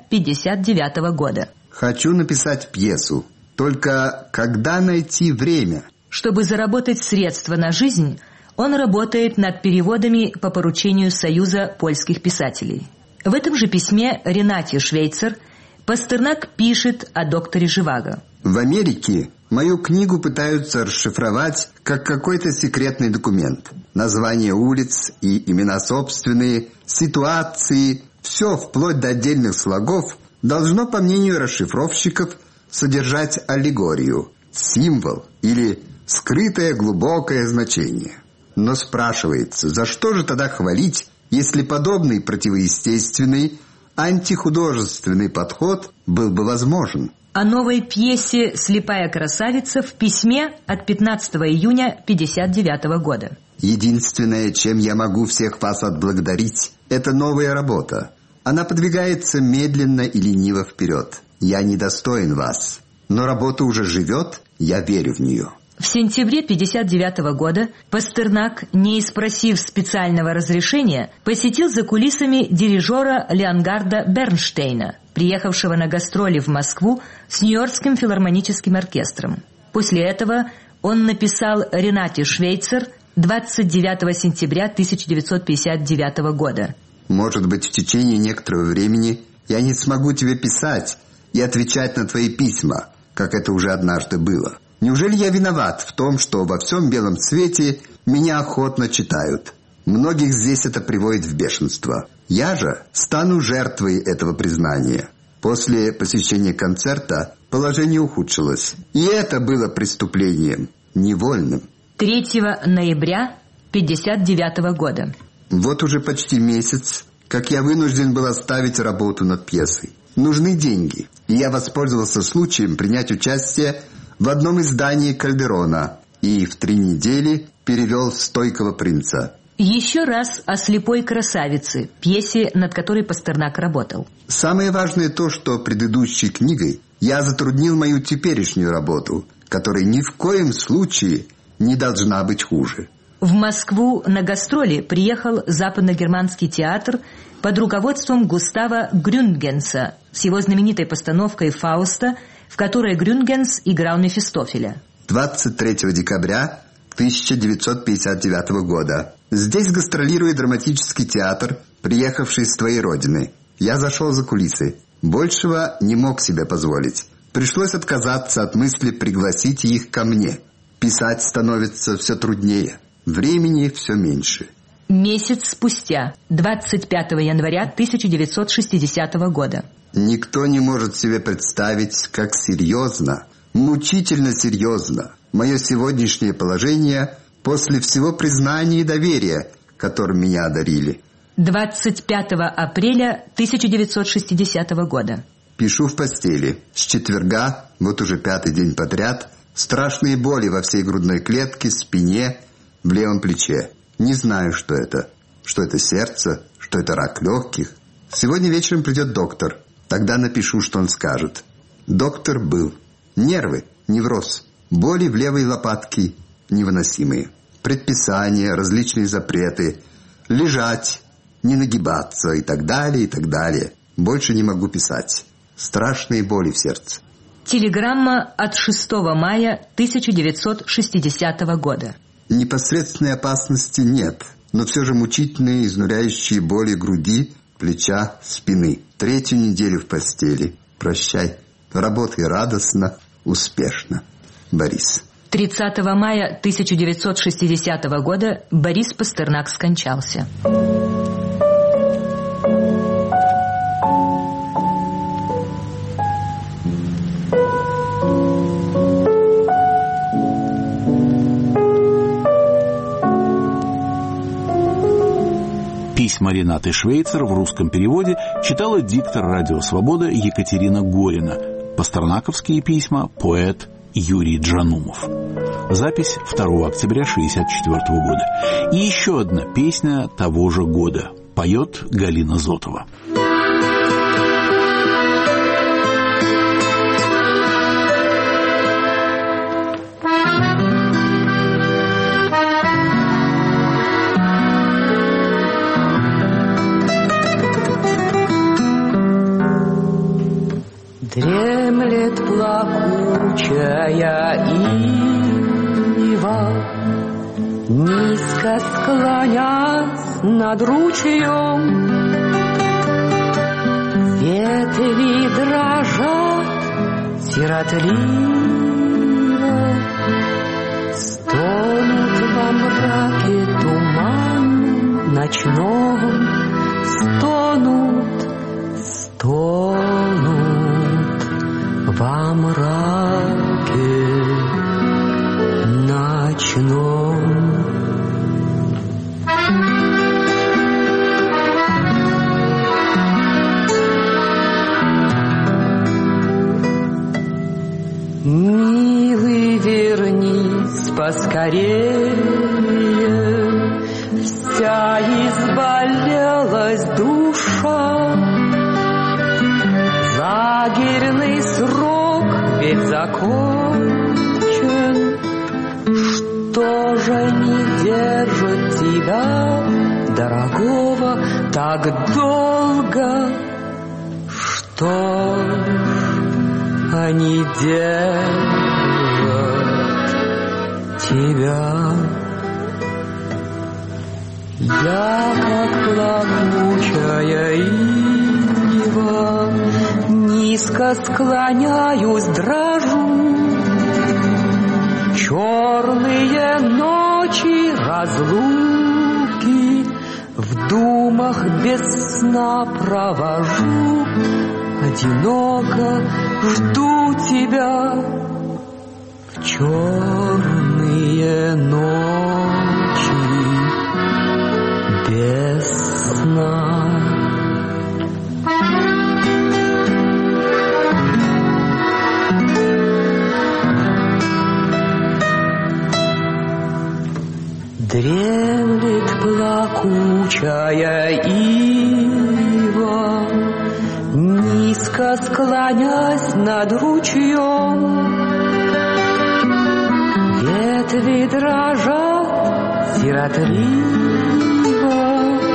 1959 года. «Хочу написать пьесу. Только когда найти время?» Чтобы заработать средства на жизнь, он работает над переводами по поручению Союза польских писателей. В этом же письме Ренате Швейцер Пастернак пишет о «Докторе Живаго». «В Америке Мою книгу пытаются расшифровать как какой-то секретный документ. Названия улиц и имена собственные, ситуации, все вплоть до отдельных слогов должно, по мнению расшифровщиков, содержать аллегорию, символ или скрытое глубокое значение. Но спрашивается, за что же тогда хвалить, если подобный противоестественный, антихудожественный подход был бы возможен? О новой пьесе «Слепая красавица» в письме от 15 июня 1959 года. Единственное, чем я могу всех вас отблагодарить, это новая работа. Она подвигается медленно и лениво вперед. Я недостоин вас, но работа уже живет, я верю в нее. В сентябре 1959 года Пастернак, не спросив специального разрешения, посетил за кулисами дирижера Леонгарда Бернштейна, приехавшего на гастроли в Москву с Нью-Йоркским филармоническим оркестром. После этого он написал Ренате Швейцер 29 сентября 1959 года. Может быть, в течение некоторого времени я не смогу тебе писать и отвечать на твои письма, как это уже однажды было. Неужели я виноват в том, что во всем белом свете меня охотно читают? Многих здесь это приводит в бешенство. Я же стану жертвой этого признания. После посещения концерта положение ухудшилось. И это было преступлением, невольным. 3 ноября 1959 года. Вот уже почти месяц, как я вынужден был оставить работу над пьесой. Нужны деньги, и я воспользовался случаем принять участие в одном издании Кальдерона и в 3 недели перевел «Стойкого принца». Еще раз о «Слепой красавице», пьесе, над которой Пастернак работал. Самое важное то, что предыдущей книгой я затруднил мою теперешнюю работу, которая ни в коем случае не должна быть хуже. В Москву на гастроли приехал западногерманский театр под руководством Густава Грюндгенса с его знаменитой постановкой «Фауста», в которой Грюндгенс играл Мефистофеля. 23 декабря 1959 года. Здесь гастролирует драматический театр, приехавший с твоей родины. Я зашел за кулисы. Большего не мог себе позволить. Пришлось отказаться от мысли пригласить их ко мне. Писать становится все труднее. Времени все меньше. Месяц спустя, 25 января 1960 года. Никто не может себе представить, как серьезно, мучительно серьезно мое сегодняшнее положение после всего признания и доверия, которым меня одарили. 25 апреля 1960 года. Пишу в постели. С четверга, вот уже 5-й день подряд, страшные боли во всей грудной клетке, спине, в левом плече. Не знаю, что это. Что это сердце, что это рак легких. Сегодня вечером придет доктор. Тогда напишу, что он скажет. Доктор был. Нервы, невроз. Боли в левой лопатке невыносимые. Предписания, различные запреты. Лежать, не нагибаться и так далее, и так далее. Больше не могу писать. Страшные боли в сердце. Телеграмма от 6 мая 1960 года. Непосредственной опасности нет, но все же мучительные, изнуряющие боли груди, плеча, спины. 3-ю неделю в постели. Прощай. Работай радостно, успешно. Борис. 30 мая 1960 года Борис Пастернак скончался. Письма Ренаты Швейцер в русском переводе читала диктор «Радио Свобода» Екатерина Горина. Пастернаковские письма — поэт Юрий Джанумов. Запись 2 октября 1964 года. И еще одна песня того же года. Поет Галина Зотова. Дремлет плакучая ива, низко склонясь над ручьем. Ветви дрожат сиротливо, мраке туман ночном стонут во мраке ночном. Милый, вернись поскорее, вся изболелась душа. Лагерный срок ведь закончен, что же не держит тебя, дорогого, так долго? Что они держат тебя? Я, как плакучая ива, низко склоняюсь, дрожу. Черные ночи разлуки в думах без сна провожу. Одиноко жду тебя в черные ночи без сна. Дремлет плакучая ива, низко склонясь над ручьем. Ветви дрожат сиротливо,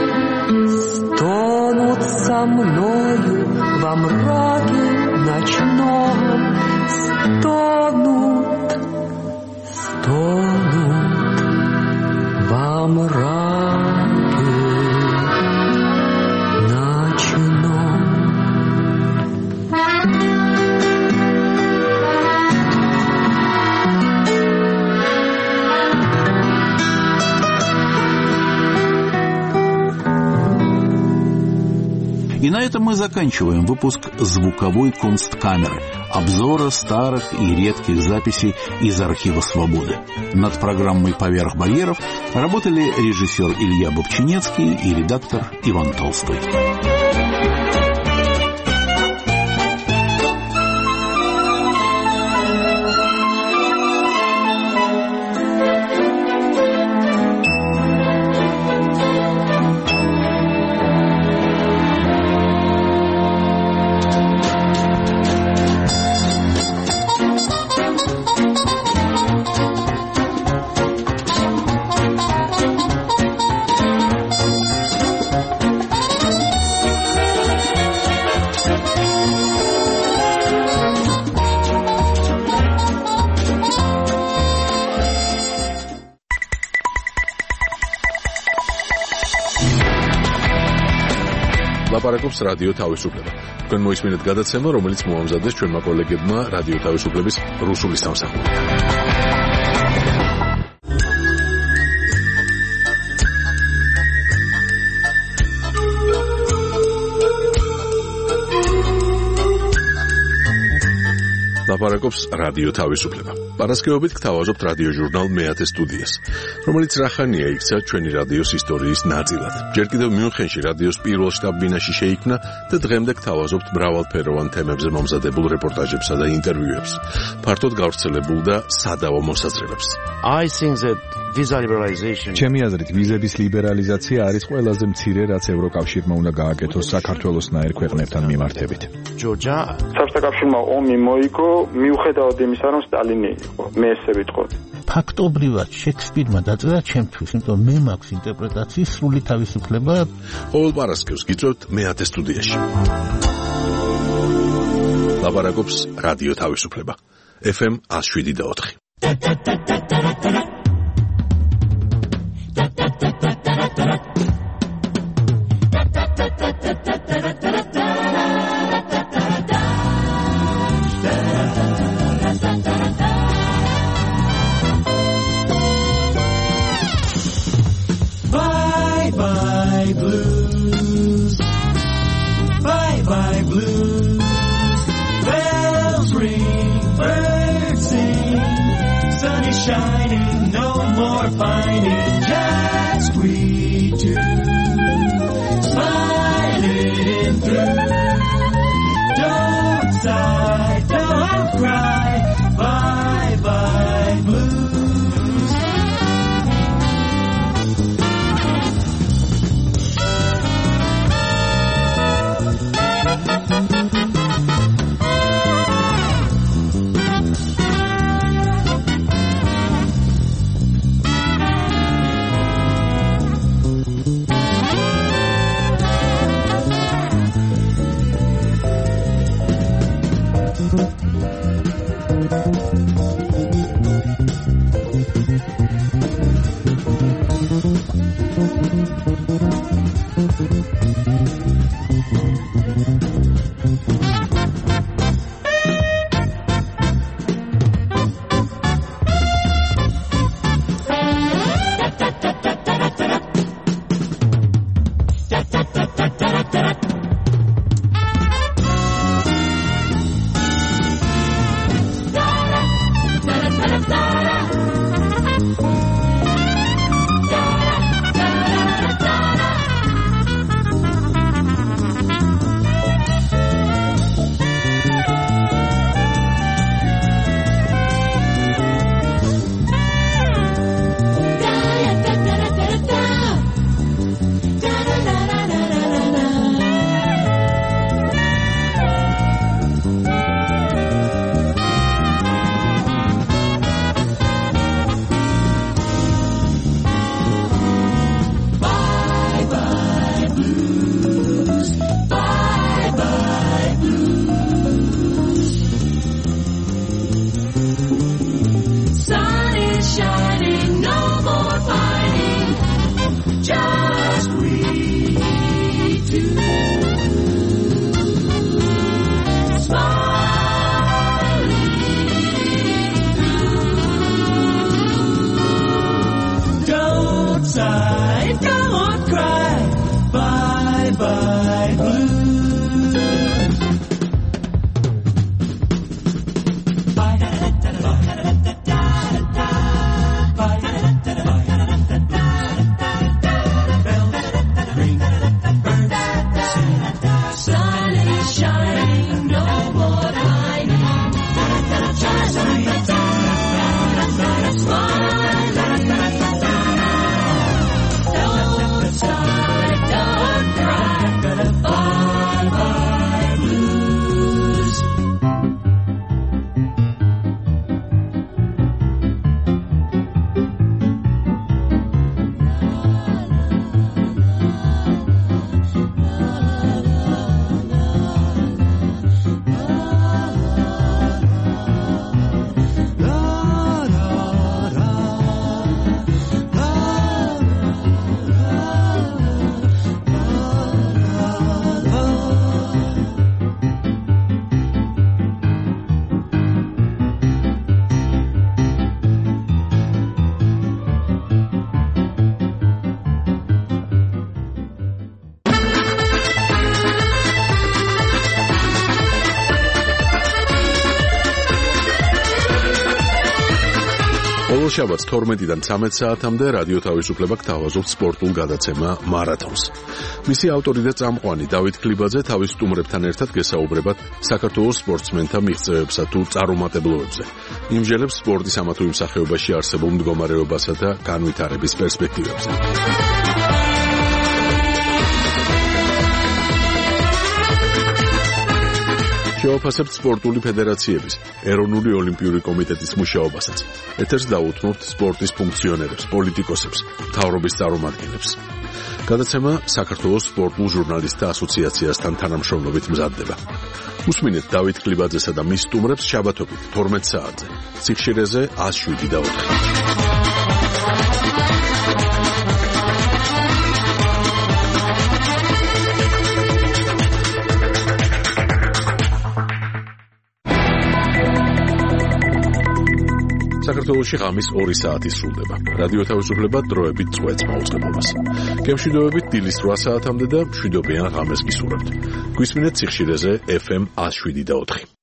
стонут со мною во мраке ночном. Стонут во мраке ночном. И на этом мы заканчиваем выпуск звуковой Кунсткамеры, обзора старых и редких записей из архива «Свободы». Над программой «Поверх барьеров» работали режиссер Илья Бобчинецкий и редактор Иван Толстой. ლაპარაკობს რადიო თავისუფლება. თქვენ მოისმინეთ გადაცემა, რომელიც მოამზადეს ჩვენმა კოლეგებმა რადიო თავისუფლების რუსული სამსახური. ლაპარაკობს რადიო თავისუფლება. პარასკევობით გთავაზობთ რადიო ჟურნალ მეათე სტუდიას, რომელიც რახანია იქცა ჩვენი რადიოს ისტორიის ნაწილად. ჯერ კიდევ მიუნხენში რადიოს პირველ შტაბ-ბინაში შეიქმნა და დღემდე გთავაზობთ მრავალფეროვან თემებზე მომზადებულ რეპორტაჟებსა და ინტერვიუებს, ფართოდ გავრცელებულ და სადავო მოსაზრებებს. ჩემი აზრით, ვიზების ლიბერალიზაცია არის ყველაზე მცირე, რაც ევროკავშირმა უნდა გააკეთოს საქართველოსნაირ ქვეყნებთან მიმართებით. საბჭოთა კავშირმა ომი მოიგო მიუხედავად იმისა, რომ სტალინი იყო. მე ესე ვიტყოდი. ფაქტობრივად შექსპირმა დაწერა ჩემთვის, იმიტომ მე მაქვს ინტერპრეტაციის სრული თავისუფლება. ყოველ პარასკევს გიწევთ მეათე სტუდიაში. ლაპარაკობს რადიო თავისუფლება. FM 107.4. shining, no more pining, just we two, smiling through. Don't sigh, don't cry, bye-bye blues. შაბათს 12-დან 13 საათამდე რადიო თავისუფლება გთავაზობთ სპორტულ გადაცემა მარათონს. მისი ავტორი და წამყვანი დავით ქლიბაძე თავის სტუმრებთან ერთად გესაუბრებათ საქართველოს სპორტსმენთა მიღწევებსა თუ წარუმატებლობებზე. იმჟელებს სპორტის ამა თუ იმ სახეობაში არსებულ მდგომარეობასა და განვითარების პერსპექტივებზე. შევაფასებთ სპორტული ფედერაციების, ეროვნული ოლიმპიური კომიტეტის მუშაობასაც. ეთერს დაუთმობთ სპორტის ფუნქციონერებს, პოლიტიკოსებს, მთავრობის წარმომადგენლებს. გადაცემა საქართველოს სპორტულ ჟურნალისტთა ასოციაციასთან თანამშრომლობით მზადდება. უსმინეთ დავით ქლიბაძესა და მის სტუმრებს შაბათობით 12 საათზე. სიხშირეზე 107.4. საქართველოში ღამის 2 საათი სრულდება. რადიო თავისუფლება დროებით წვეთს მაუწყებლობას. გემშვიდობებით დილის 8 საათამდე და მშვიდობიან ღამეს გისურვებთ. გვისმინეთ სიხშირეზე FM 107.4.